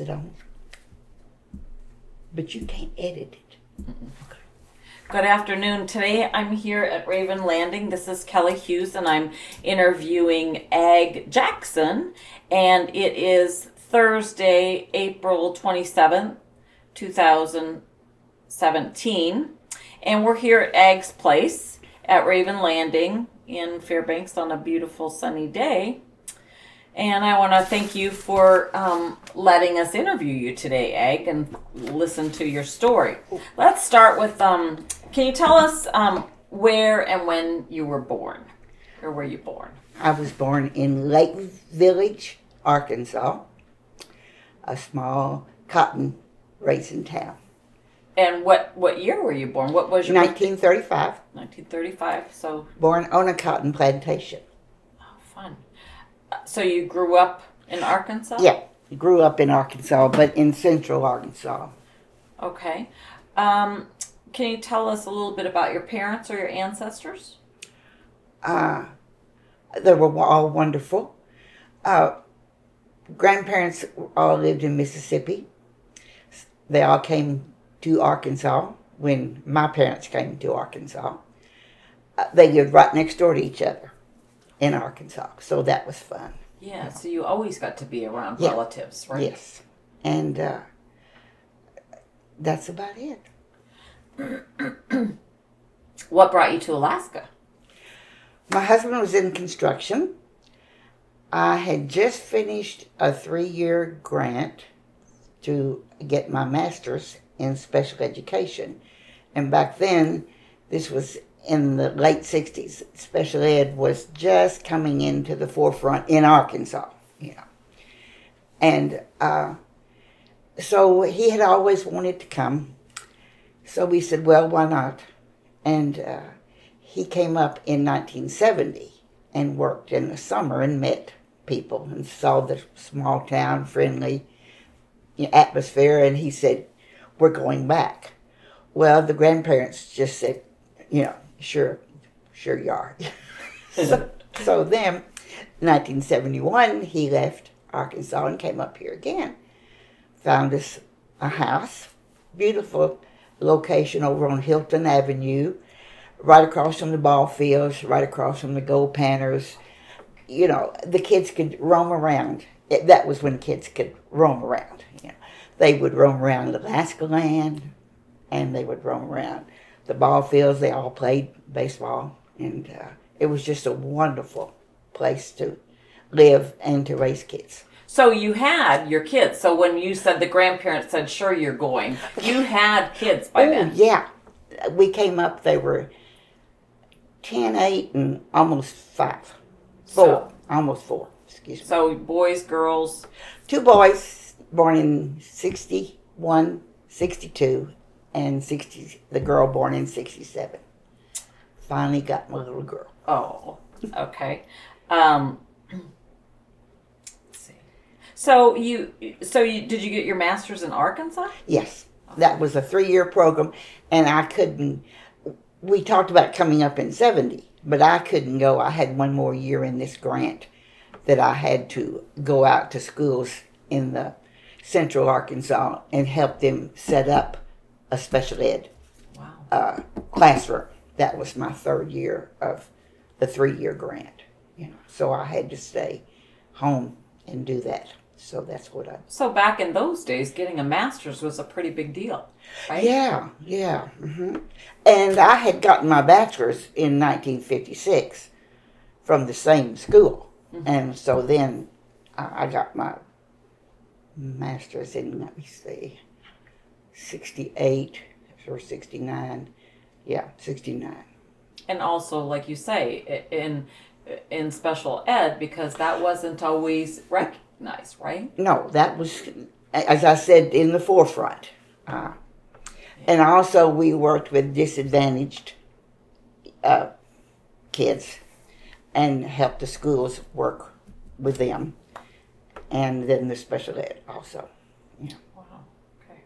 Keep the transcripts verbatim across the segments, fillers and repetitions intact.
it on. But you can't edit it. Okay. Good afternoon. Today I'm here at Raven Landing. This is Kelly Hughes and I'm interviewing Ag Jackson. And it is Thursday, April twenty-seventh, two thousand seventeen. And we're here at Ag's Place at Raven Landing in Fairbanks on a beautiful sunny day. And I want to thank you for um, letting us interview you today, Ag, and listen to your story. Let's start with, um, can you tell us um, where and when you were born? Or were you born? I was born in Lake Village, Arkansas, a small cotton raising town. And what, what year were you born? What was your nineteen thirty-five. birthday? nineteen thirty-five, so... Born on a cotton plantation. Oh, fun. So you grew up in Arkansas? Yeah, grew up in Arkansas, but in central Arkansas. Okay. Um, can you tell us a little bit about your parents or your ancestors? Uh, they were all wonderful. Uh, grandparents all lived in Mississippi. They all came to Arkansas when my parents came to Arkansas. Uh, they lived right next door to each other in Arkansas, so that was fun. Yeah, so you always got to be around yeah. relatives, right? Yes, and uh, that's about it. What brought you to Alaska? My husband was in construction. I had just finished a three-year grant to get my master's in special education. And back then, this was in the late sixties. Special ed was just coming into the forefront in Arkansas, you know. And uh, so he had always wanted to come. So we said, well, why not? And uh, he came up in nineteen seventy and worked in the summer and met people and saw the small town friendly atmosphere. And he said, we're going back. Well, the grandparents just said, you know, sure, sure you are. so, so then, nineteen seventy-one, he left Arkansas and came up here again. Found us a house, beautiful location over on Hilton Avenue, right across from the ball fields, right across from the Gold Panners. You know, the kids could roam around. It, that was when kids could roam around. You know, they would roam around Alaska Land, and they would roam around the ball fields. They all played baseball, and uh, it was just a wonderful place to live and to raise kids. So you had your kids. So when you said the grandparents said, sure, you're going, you had kids by oh, then. Yeah. We came up, they were ten, eight, and almost five. Four. So, almost four, excuse me. So boys, girls? Two boys, born in sixty-one, sixty-two, and sixty. The girl born in sixty-seven. Finally got my little girl. Oh, okay. Um, let's see. So you, so you, did you get your master's in Arkansas? Yes, okay. That was a three-year program, and I couldn't. We talked about coming up in seventy, but I couldn't go. I had one more year in this grant that I had to go out to schools in the central Arkansas and help them set up a special ed wow. uh, classroom. That was my third year of the three-year grant. You know, so I had to stay home and do that. So that's what I... So back in those days, getting a master's was a pretty big deal, right? Yeah, yeah. Mm-hmm. And I had gotten my bachelor's in nineteen fifty-six from the same school. Mm-hmm. And so then I got my master's in, let me see, sixty-eight or sixty-nine. Yeah, sixty-nine. And also, like you say, in in special ed, because that wasn't always recognized, right? No, that was, as I said, in the forefront. Uh, and also we worked with disadvantaged uh, kids and helped the schools work with them. And then the special ed also. Yeah. Wow, okay.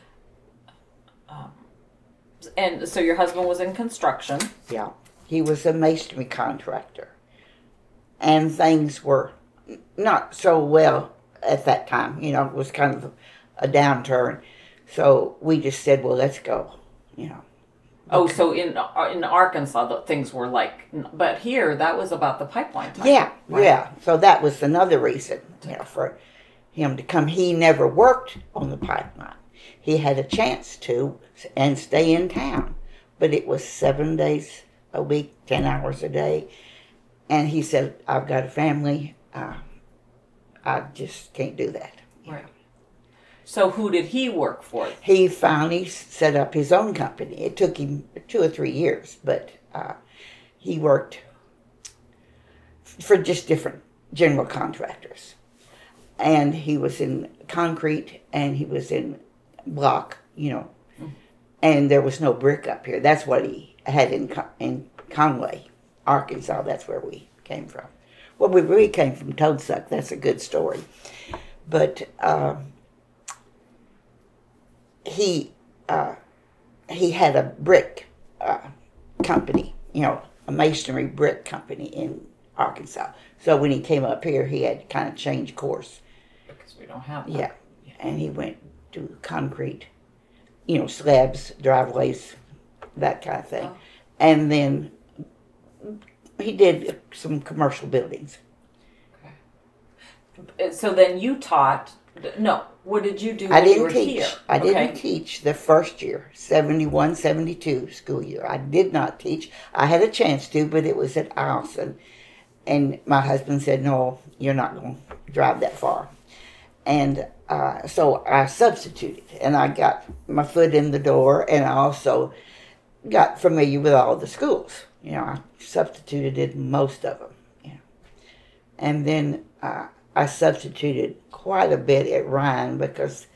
Um, and so your husband was in construction. Yeah. He was a masonry contractor. And things were not so well at that time. You know, it was kind of a downturn. So we just said, well, let's go, you know. Oh, so in uh, in Arkansas, the things were like, but here that was about the pipeline time. Yeah, right? yeah. So that was another reason, you know, for him to come. He never worked on the pipeline. He had a chance to and stay in town, but it was seven days a week, ten hours a day. And he said, I've got a family. Uh, I just can't do that. Right. So who did he work for? He finally set up his own company. It took him two or three years, but uh, he worked for just different general contractors. And he was in concrete and he was in block, you know. Mm-hmm. And there was no brick up here. That's what he had in, in Conway, Arkansas. That's where we came from. Well, we really came from Toadsuck. That's a good story. But... Uh, He uh, he had a brick uh, company, you know, a masonry brick company in Arkansas. So when he came up here, he had to kind of change course. Because we don't have that. Yeah. And he went to concrete, you know, slabs, driveways, that kind of thing. Oh. And then he did some commercial buildings. Okay. So then you taught... No, what did you do I when didn't you were teach. here? I okay. didn't teach the first year, seventy-one seventy-two school year. I did not teach. I had a chance to, but it was at Eielson. And my husband said, no, you're not going to drive that far. And uh, so I substituted, and I got my foot in the door, and I also got familiar with all the schools. You know, I substituted in most of them. You know. And then uh, I substituted quite a bit at Ryan because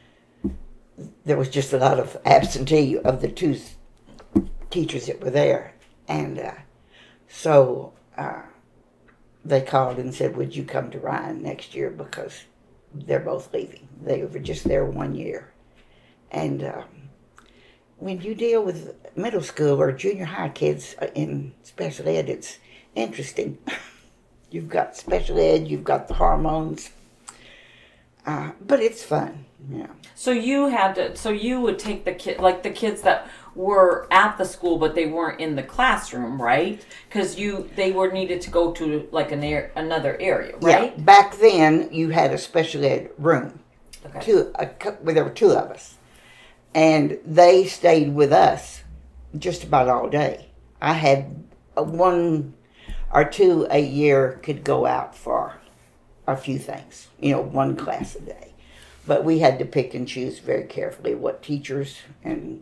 there was just a lot of absentee of the two teachers that were there. And uh, so uh, they called and said, would you come to Ryan next year because they're both leaving. They were just there one year. And um, when you deal with middle school or junior high kids in special ed, it's interesting. You've got special ed, you've got the hormones. Uh, but it's fun, yeah. So you had to, so you would take the kid, like the kids that were at the school, but they weren't in the classroom, right? Because you, they were needed to go to like an air, another area, right? Yeah. Back then, you had a special ed room. Okay. Two, a, well, there were two of us, and they stayed with us just about all day. I had a one or two a year could go out for a few things, you know, one class a day. But we had to pick and choose very carefully what teachers and,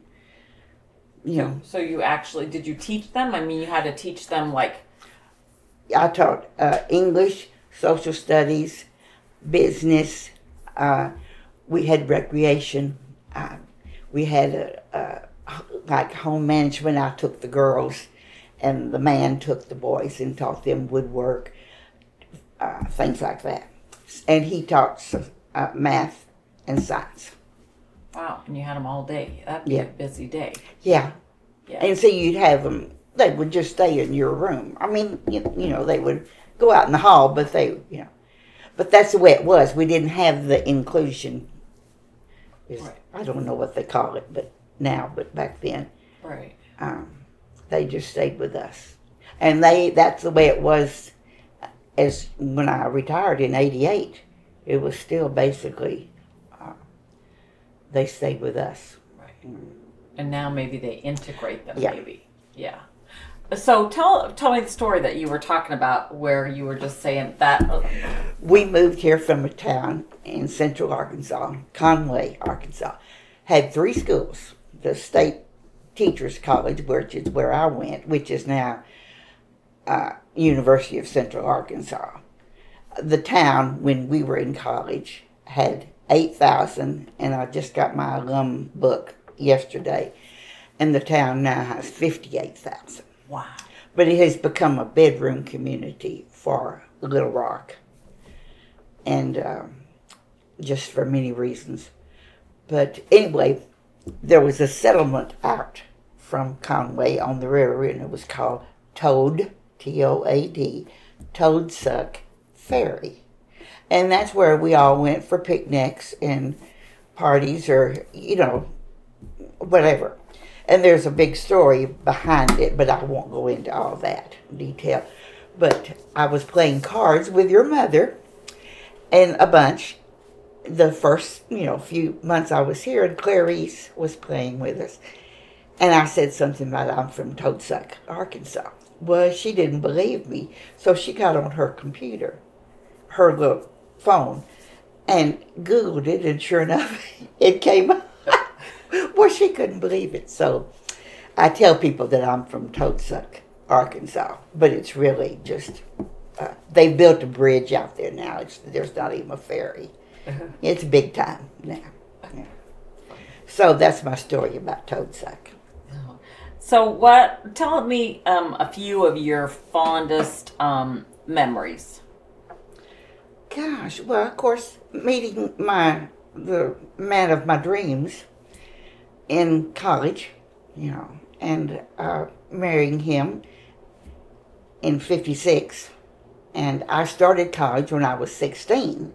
you know. So you actually, did you teach them? I mean, you had to teach them like... I taught uh, English, social studies, business. Uh, we had recreation. Uh, we had a, a, like home management. I took the girls and the man took the boys and taught them woodwork. Uh, things like that. And he taught some, uh, math and science. Wow, and you had them all day. That'd be yeah. a busy day. Yeah. yeah. And so you'd have them, they would just stay in your room. I mean, you, you know, they would go out in the hall, but they, you know. But that's the way it was. We didn't have the inclusion. Right. I don't know what they call it but now, but back then. Right. Um, they just stayed with us. And they that's the way it was. As when I retired in eighty-eight, it was still basically, uh, they stayed with us. Right. Mm. And now maybe they integrate them, yeah. maybe. Yeah. So tell tell me the story that you were talking about where you were just saying that. We moved here from a town in central Arkansas, Conway, Arkansas. Had three schools. The State Teachers College, which is where I went, which is now... Uh, University of Central Arkansas. The town, when we were in college, had eight thousand, and I just got my alum book yesterday, and the town now has fifty-eight thousand. Wow. But it has become a bedroom community for Little Rock, and um, just for many reasons. But anyway, there was a settlement out from Conway on the river, and it was called Toad, T O A D, Toadsuck Ferry. And that's where we all went for picnics and parties or, you know, whatever. And there's a big story behind it, but I won't go into all that detail. But I was playing cards with your mother and a bunch the first, you know, few months I was here, and Clarice was playing with us. And I said something about I'm from Toadsuck, Arkansas. Well, she didn't believe me, so she got on her computer, her little phone, and Googled it, and sure enough, it came up. Well, she couldn't believe it. So I tell people that I'm from Toadsuck, Arkansas, but it's really just, uh, they built a bridge out there now. It's, there's not even a ferry. It's big time now. Yeah. So that's my story about Toadsuck. So what, tell me um, a few of your fondest um, memories. Gosh, well, of course, meeting my, the man of my dreams in college, you know, and uh, marrying him in fifty-six. And I started college when I was sixteen.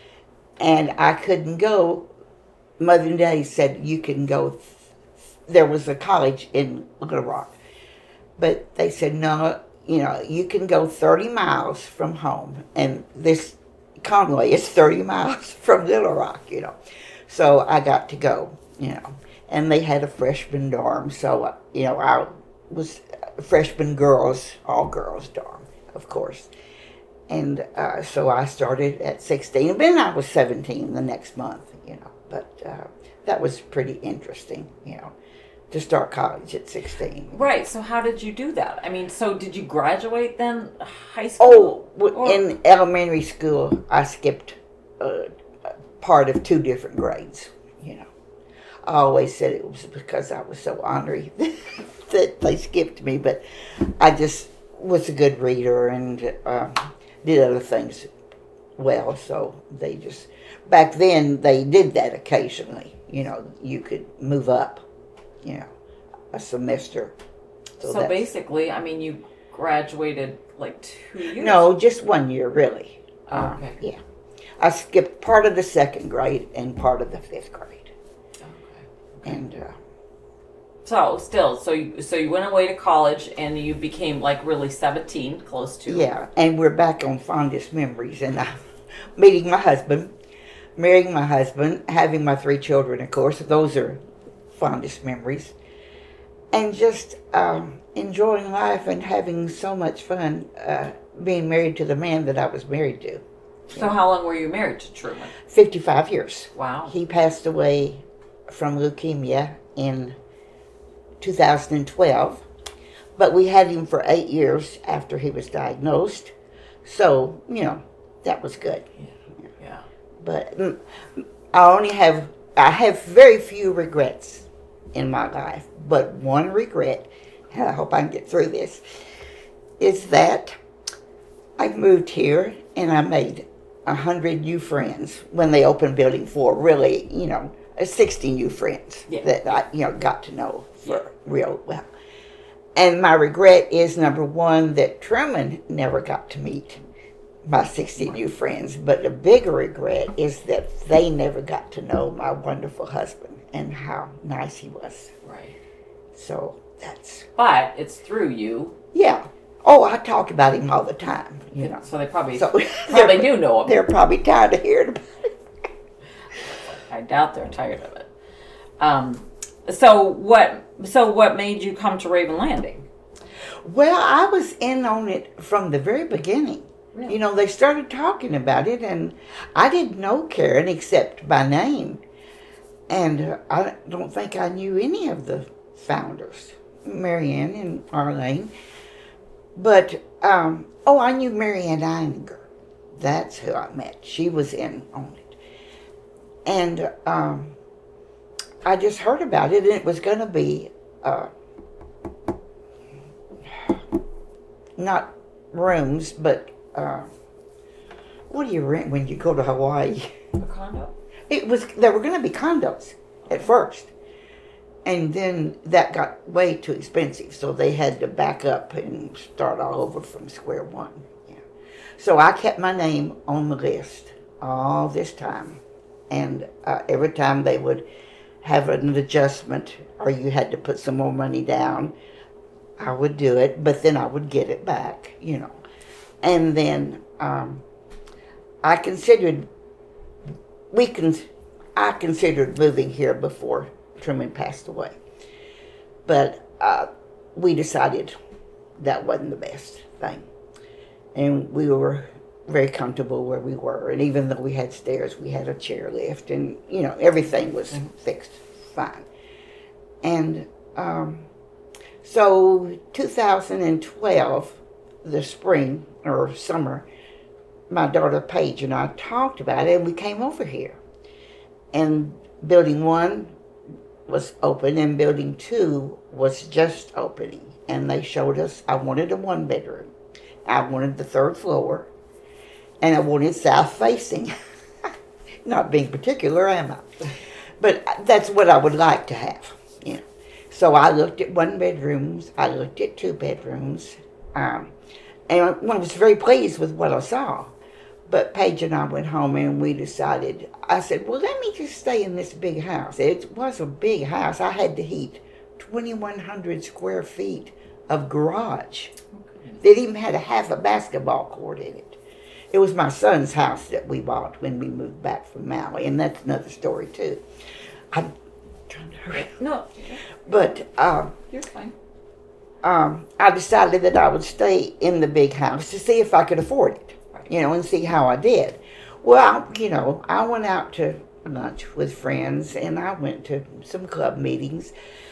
And I couldn't go. Mother and Daddy said, you can go. There was a college in Little Rock. But they said, no, you know, you can go thirty miles from home. And this Conway is thirty miles from Little Rock, you know. So I got to go, you know. And they had a freshman dorm. So, you know, I was freshman girls, all girls dorm, of course. And uh, so I started at sixteen. And then I was seventeen the next month, you know. But uh, that was pretty interesting, you know, to start college at sixteen. Right. So how did you do that? I mean, so did you graduate then high school? Oh, or? In elementary school, I skipped uh, part of two different grades, you know. I always said it was because I was so ornery that they skipped me. But I just was a good reader and uh, did other things well. So they just, back then, they did that occasionally. You know, you could move up, you know, a semester. So, so basically, I mean, you graduated like two years? No, just one year, really. Oh, okay. Uh, yeah. I skipped part of the second grade and part of the fifth grade. Okay. And, uh, so still, so you, so you went away to college and you became like really seventeen, close to. Yeah, and we're back on fondest memories, and uh, meeting my husband, marrying my husband, having my three children, of course. Those are fondest memories. And just um, enjoying life and having so much fun uh, being married to the man that I was married to. So how long were you married to Truman? fifty-five years. Wow. He passed away from leukemia in two thousand twelve, but we had him for eight years after he was diagnosed. So, you know, that was good. Yeah. yeah. But mm, I only have, I have very few regrets in my life, but one regret, and I hope I can get through this, is that I moved here and I made a hundred new friends when they opened Building Four. Really, you know, sixty new friends yeah. that I, you know, got to know for yeah. real well. And my regret is, number one, that Truman never got to meet my sixty new friends. But the bigger regret is that they never got to know my wonderful husband and how nice he was. Right. So that's. But it's through you. Yeah. Oh, I talk about him all the time. You know. So they probably so probably do know him. They're probably tired of hearing about it. I doubt they're tired of it. Um. So what? So what made you come to Raven Landing? Well, I was in on it from the very beginning. Really? You know, they started talking about it, and I didn't know Karen except by name, and uh, I don't think I knew any of the founders, Marianne and Arlene. But um, oh, I knew Marianne Eininger. That's who I met. She was in on it, and. Um, I just heard about it, and it was going to be uh, not rooms, but uh, what do you rent when you go to Hawaii? A condo. It was. There were going to be condos at first, and then that got way too expensive, so they had to back up and start all over from square one. Yeah. So I kept my name on the list all this time. And uh, every time they would have an adjustment or you had to put some more money down, I would do it, but then I would get it back, you know. And then um, I considered, we con- I considered moving here before Truman passed away. But uh, we decided that wasn't the best thing. And we were very comfortable where we were. And even though we had stairs, we had a chair lift. And, you know, everything was fixed fine. And um, so two thousand twelve, the spring or summer, my daughter Paige and I talked about it, and we came over here. And building one was open, and building two was just opening. And they showed us, I wanted a one bedroom. I wanted the third floor, and I wanted south facing. Not being particular, am I? But that's what I would like to have, you know. So I looked at one bedrooms, I looked at two bedrooms, um, and I was very pleased with what I saw. But Paige and I went home and we decided, I said, well, let me just stay in this big house. It was a big house. I had to heat twenty-one hundred square feet of garage. It even had a half a basketball court in it. It was my son's house that we bought when we moved back from Maui, and that's another story too. I'm trying to hurry. No. But um, You're fine. Um, I decided that I would stay in the big house to see if I could afford it, Right. you know, and see how I did. Well, you know, I went out to lunch with friends, and I went to some club meetings,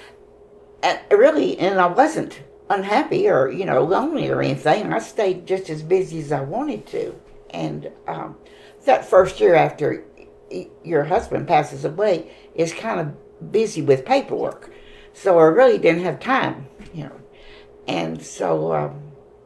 and really, and I wasn't unhappy or, you know, lonely or anything. I stayed just as busy as I wanted to. And um, that first year after your husband passes away is kind of busy with paperwork. So I really didn't have time, you know. And so um,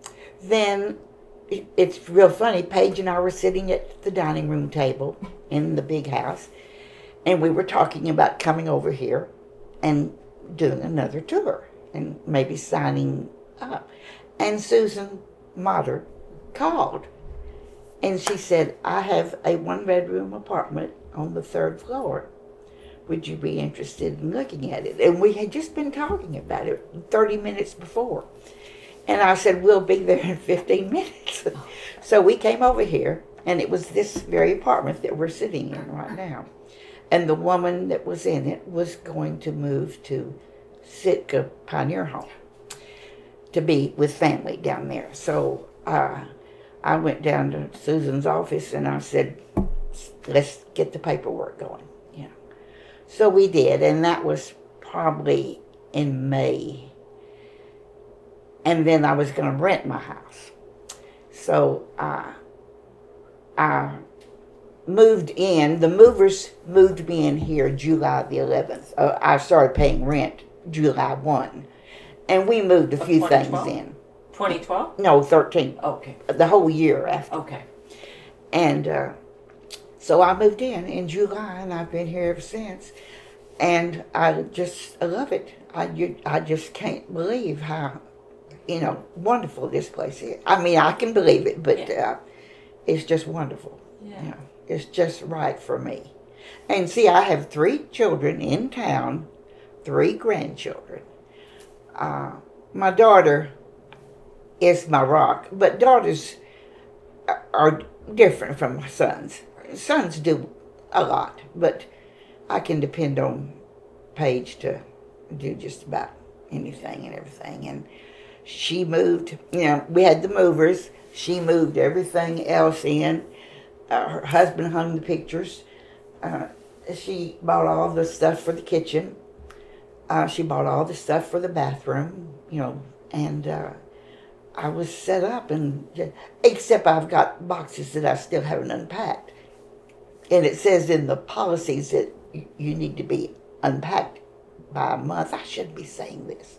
then it, it's real funny. Paige and I were sitting at the dining room table in the big house, and we were talking about coming over here and doing another tour and maybe signing up. And Susan Motter called, and she said, I have a one-bedroom apartment on the third floor. Would you be interested in looking at it? And we had just been talking about it thirty minutes before. And I said, we'll be there in fifteen minutes. So we came over here, and it was this very apartment that we're sitting in right now. And the woman that was in it was going to move to Sitka Pioneer Home to be with family down there. So uh, I went down to Susan's office, and I said, let's get the paperwork going. You know. So we did, and that was probably in May. And then I was going to rent my house. So uh, I moved in. The movers moved me in here July the eleventh. Uh, I started paying rent July first. And we moved a Of few things twenty twelve? in. twenty twelve? No, thirteen. Okay. The whole year after. Okay. And uh, so I moved in in July, and I've been here ever since. And I just I love it. I, you, I just can't believe how, you know, wonderful this place is. I mean, I can believe it, but Yeah. uh, it's just wonderful. Yeah. You know, it's just right for me. And see, I have three children in town, three grandchildren. Uh, my daughter is my rock, but daughters are different from my sons. Sons do a lot, but I can depend on Paige to do just about anything and everything. And she moved, you know, we had the movers. She moved everything else in. Uh, her husband hung the pictures. Uh, she bought all the stuff for the kitchen. Uh, she bought all the stuff for the bathroom, you know, and uh, I was set up, and just, except I've got boxes that I still haven't unpacked. And it says in the policies that you need to be unpacked by a month. I shouldn't be saying this.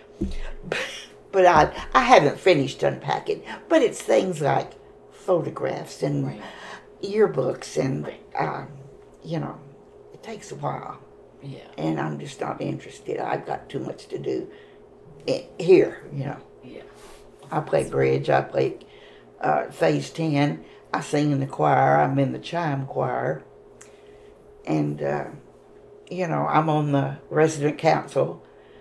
But I I haven't finished unpacking. But it's things like photographs and Right. yearbooks and, Right. um, you know, it takes a while. Yeah. And I'm just not interested. I've got too much to do i- here, you know. Yeah. I play bridge. I play uh, Phase ten. I sing in the choir. I'm in the chime choir. And, uh, you know, I'm on the resident council.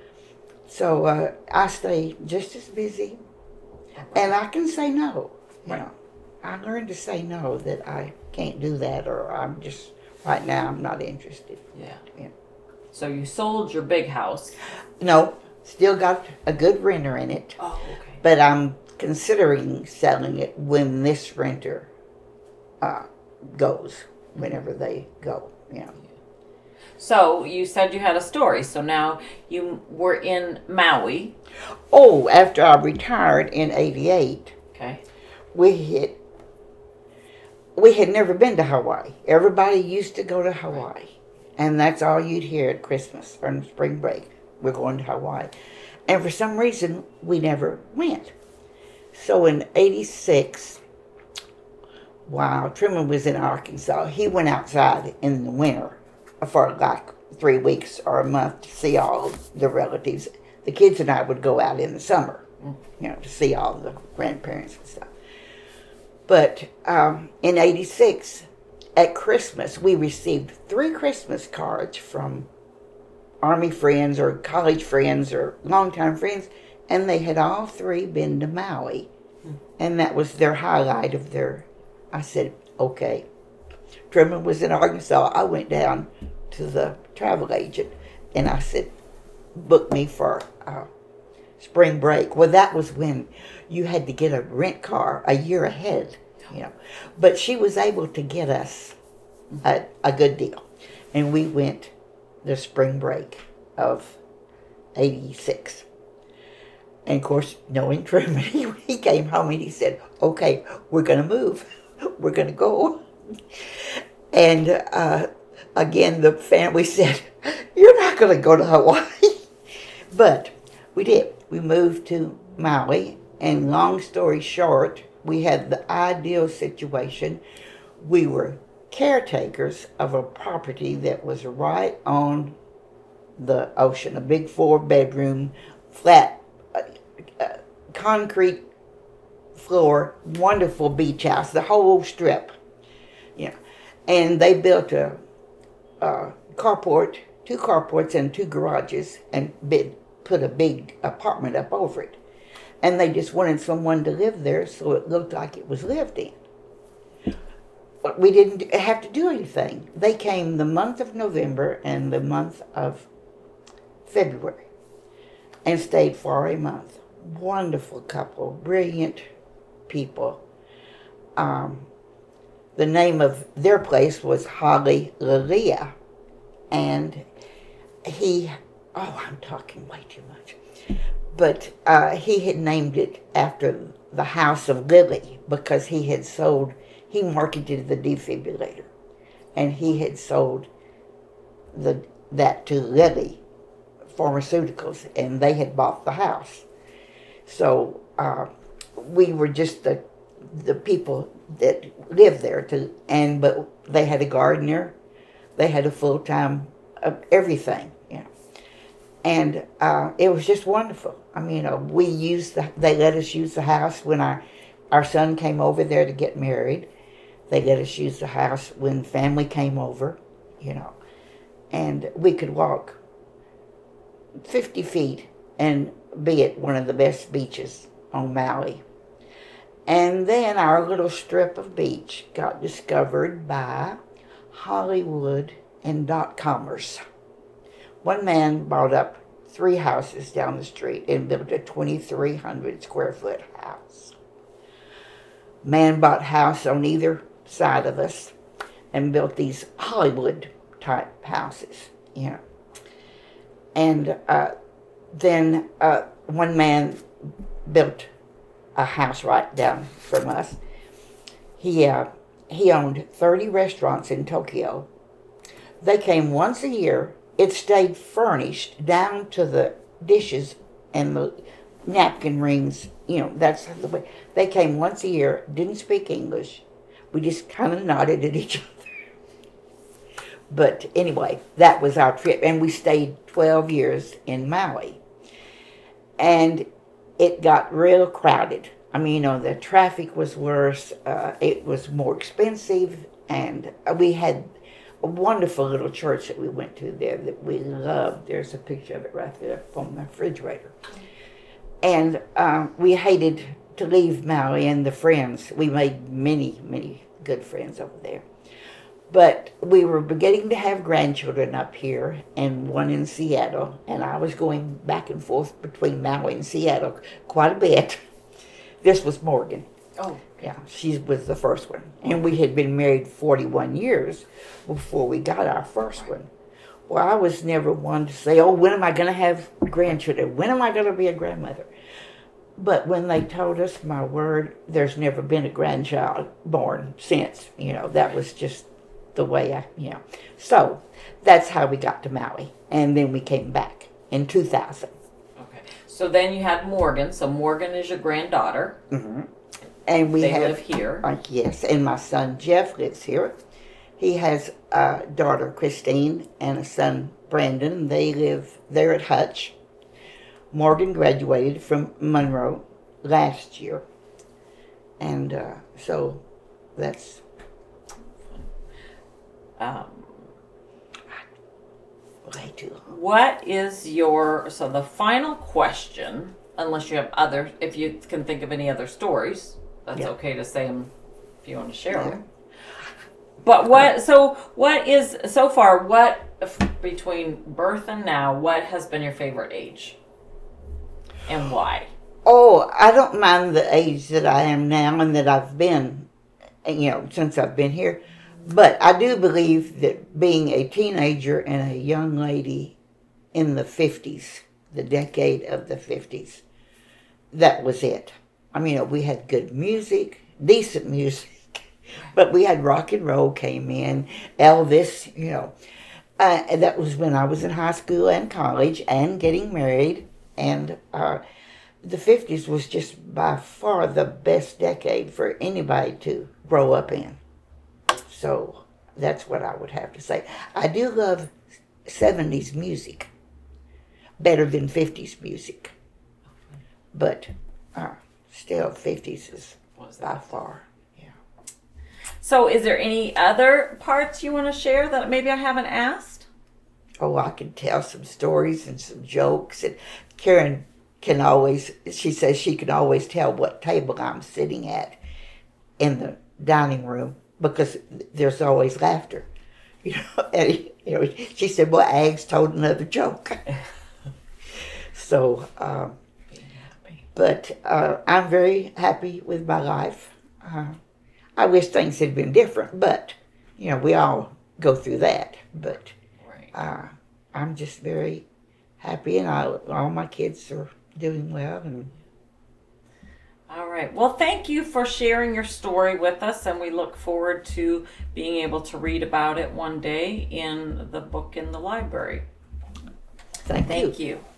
So uh, I stay just as busy. And I can say no. You Right. know, I learned to say no, that I can't do that, or I'm just, right now, I'm not interested. Yeah. Yeah. So you sold your big house. No, still got a good renter in it. Oh, okay. But I'm considering selling it when this renter uh, goes, whenever they go. Yeah. So you said you had a story. So now you were in Maui. Oh, after I retired in eighty-eight, Okay. we had we had never been to Hawaii. Everybody used to go to Hawaii, and that's all you'd hear at Christmas or in spring break. We're going to Hawaii, and for some reason we never went. So in eighty-six, while Truman was in Arkansas, he went outside in the winter for like three weeks or a month to see all the relatives. The kids and I would go out in the summer, you know, to see all the grandparents and stuff. But um, in eighty-six, at Christmas, we received three Christmas cards from Army friends or college friends or longtime friends, and they had all three been to Maui. And that was their highlight of their... I said, okay. Truman was in Arkansas. I went down to the travel agent, and I said, book me for uh, spring break. Well, that was when you had to get a rent car a year ahead, you know. But she was able to get us a, a good deal. And we went the spring break of eighty-six. And of course, knowing Truman, he, he came home and he said, okay, we're going to move. We're going to go. And uh, again, the family said, you're not going to go to Hawaii. But we did. We moved to Maui. And long story short, we had the ideal situation. We were caretakers of a property that was right on the ocean, a big four-bedroom, flat, uh, uh, concrete floor, wonderful beach house, the whole strip. You know. And they built a, a carport, two carports and two garages, and bid, put a big apartment up over it. And they just wanted someone to live there, so it looked like it was lived in. But we didn't have to do anything. They came the month of November and the month of February and stayed for a month. Wonderful couple, brilliant people. Um, the name of their place was Hallelujah. And he, oh, I'm talking way too much. But uh, he had named it after the House of Lily because he had sold, he marketed the defibrillator. And he had sold the that to Lilly Pharmaceuticals, and they had bought the house. So uh, we were just the the people that lived there, to, and but they had a gardener, they had a full-time, uh, everything, you know. And uh, it was just wonderful. I mean, uh, we used, the, they let us use the house when our, our son came over there to get married. They let us use the house when family came over, you know. And we could walk fifty feet and be at one of the best beaches on Maui. And then our little strip of beach got discovered by Hollywood and dot-commers. One man bought up three houses down the street and built a twenty-three hundred square foot house. Man bought house on either side of us and built these Hollywood type houses, you know. And uh, then uh, one man built a house right down from us. He uh, he owned thirty restaurants in Tokyo. They came once a year. It stayed furnished down to the dishes and the napkin rings. You know, that's the way. They came once a year, didn't speak English. We just kind of nodded at each other. But anyway, that was our trip. And we stayed twelve years in Maui. And it got real crowded. I mean, you know, the traffic was worse. Uh, it was more expensive, and we had a wonderful little church that we went to there that we loved. There's a picture of it right there on the refrigerator. And uh, we hated to leave Maui and the friends. We made many, many good friends over there. But we were beginning to have grandchildren up here and one in Seattle. And I was going back and forth between Maui and Seattle quite a bit. This was Morgan. Oh. Yeah, she was the first one. And we had been married forty-one years before we got our first one. Well, I was never one to say, oh, when am I going to have grandchildren? When am I going to be a grandmother? But when they told us, my word, there's never been a grandchild born since. You know, that was just the way I, you know. So that's how we got to Maui. And then we came back in two thousand. Okay. So then you had Morgan. So Morgan is your granddaughter. Mm-hmm. And we they have, live here. Uh, yes, and my son Jeff lives here. He has a daughter, Christine, and a son, Brandon. They live there at Hutch. Morgan graduated from Monroe last year. And uh, so that's... Um, way too long. What is your... So the final question, unless you have other... If you can think of any other stories, that's yeah. okay to say them if you want to share yeah. them. But what, so what is, so far, what, between birth and now, what has been your favorite age? And why? Oh, I don't mind the age that I am now and that I've been, you know, since I've been here. But I do believe that being a teenager and a young lady in the fifties, the decade of the fifties, that was it. I mean, we had good music, decent music. But we had rock and roll came in, Elvis, you know. Uh, and that was when I was in high school and college and getting married. And uh, the fifties was just by far the best decade for anybody to grow up in. So that's what I would have to say. I do love seventies music better than fifties music. But uh, still, fifties is by far. So is there any other parts you want to share that maybe I haven't asked? Oh, I can tell some stories and some jokes. And Karen can always, she says she can always tell what table I'm sitting at in the dining room because there's always laughter. You know, and, you know, she said, well, Ag's told another joke. So, um, but uh, I'm very happy with my life. Uh, I wish things had been different, but, you know, we all go through that. But uh, I'm just very happy, and I, all my kids are doing well. And all right. Well, thank you for sharing your story with us, and we look forward to being able to read about it one day in the book in the library. Thank, thank you. you.